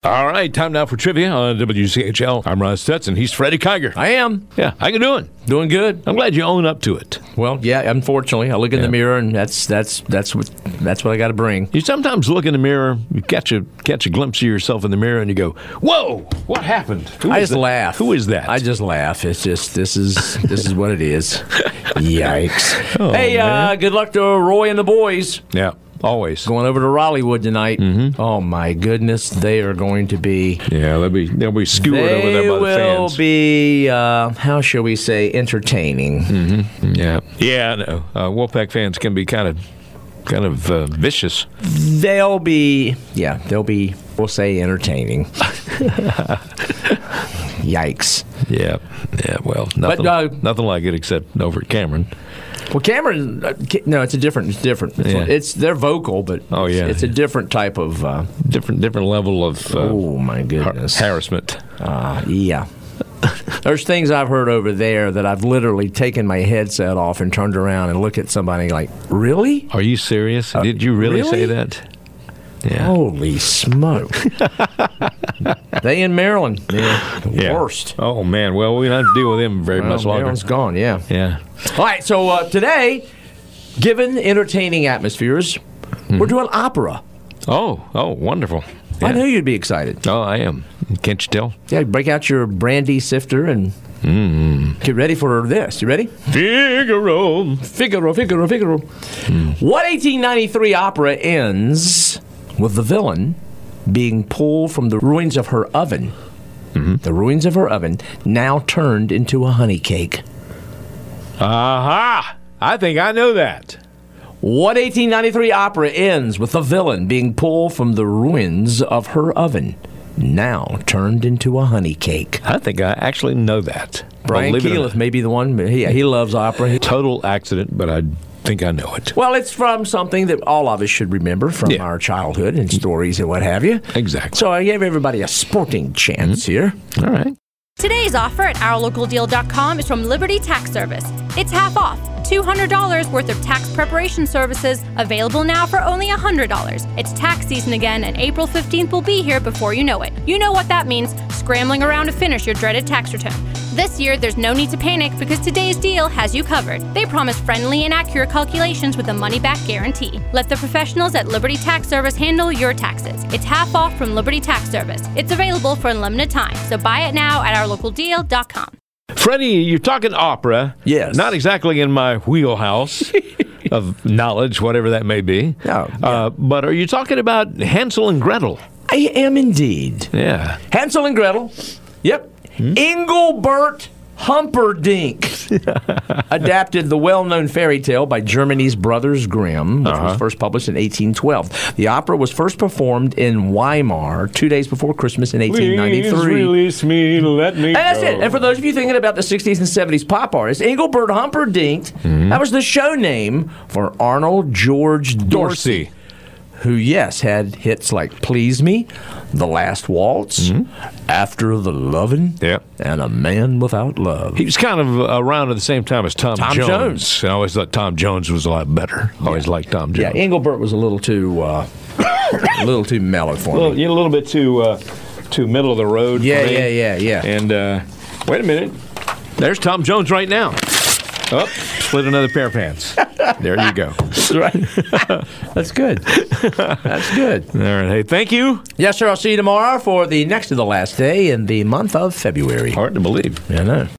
All right, time now for trivia on WCHL. I'm Ron Stetson. He's Freddie Kiger. I am. Yeah, how you doing? Doing good. I'm glad you own up to it. Well, yeah, unfortunately. I look in the mirror, and that's what I got to bring. You sometimes look in the mirror, you catch a glimpse of yourself in the mirror, and you go, "Whoa, what happened?" I just laugh. Who is that? I just laugh. It's just this is what it is. Yikes! Oh, hey, good luck to Roy and the boys. Yeah, always. Going over to Raleighwood tonight. Mm-hmm. Oh my goodness, they are going to be. Yeah, they'll be skewered over there by the fans. They will be. How shall we say, entertaining? Mm-hmm. Yeah, yeah. I know. Wolfpack fans can be kind of vicious. They'll be. We'll say entertaining. Yikes. Yeah. Well, nothing like it except over at Cameron. Well, Cameron, no, it's different. Yeah. They're vocal, but it's a different type of different level of oh my goodness, harassment. Yeah. There's things I've heard over there that I've literally taken my headset off and turned around and looked at somebody like, really? Are you serious? Did you really say that? Yeah. Holy smoke. They in Maryland. Yeah. Worst. Oh, man. Well, we don't have to deal with them very much longer. Maryland's gone, yeah. Yeah. All right, so today, given entertaining atmospheres, we're doing opera. Oh, wonderful. Yeah. I knew you'd be excited. Oh, I am. Can't you tell? Yeah, break out your brandy sifter and get ready for this. You ready? Figaro. What 1893 opera ends with the villain being pulled from the ruins of her oven? Mm-hmm. The ruins of her oven now turned into a honey cake. Aha! I think I know that. What 1893 opera ends with the villain being pulled from the ruins of her oven, now turned into a honey cake? I think I actually know that. Brian Keelich may be the one. He loves opera. Total accident, but I think I know it. Well, it's from something that all of us should remember from our childhood and stories and what have you. Exactly. So I gave everybody a sporting chance here. All right. Today's offer at OurLocalDeal.com is from Liberty Tax Service. It's half off. $200 worth of tax preparation services available now for only $100. It's tax season again, and April 15th will be here before you know it. You know what that means, scrambling around to finish your dreaded tax return. This year, there's no need to panic because today's deal has you covered. They promise friendly and accurate calculations with a money-back guarantee. Let the professionals at Liberty Tax Service handle your taxes. It's half off from Liberty Tax Service. It's available for a limited time, so buy it now at OurLocalDeal.com. Freddie, you're talking opera. Yes. Not exactly in my wheelhouse of knowledge, whatever that may be. No. Yeah. But are you talking about Hansel and Gretel? I am indeed. Yeah. Hansel and Gretel. Yep. Engelbert Humperdinck adapted the well-known fairy tale by Germany's Brothers Grimm, which was first published in 1812. The opera was first performed in Weimar 2 days before Christmas in 1893. Please release me, let me And that's go. it. And for those of you thinking about the 60s and 70s pop artists, Engelbert Humperdinck, that was the show name for Arnold George Dorsey, who, yes, had hits like Please Me, The Last Waltz, After the Lovin', and A Man Without Love. He was kind of around at the same time as Tom Jones. I always thought Tom Jones was a lot better. Always liked Tom Jones. Yeah, Engelbert was a little too mellow for me. A little bit too middle of the road. Yeah. And wait a minute. There's Tom Jones right now. Oh, split another pair of pants. There you go. That's right. That's good. That's good. All right. Hey, thank you. Yes, sir. I'll see you tomorrow for the next to the last day in the month of February. Hard to believe. I know.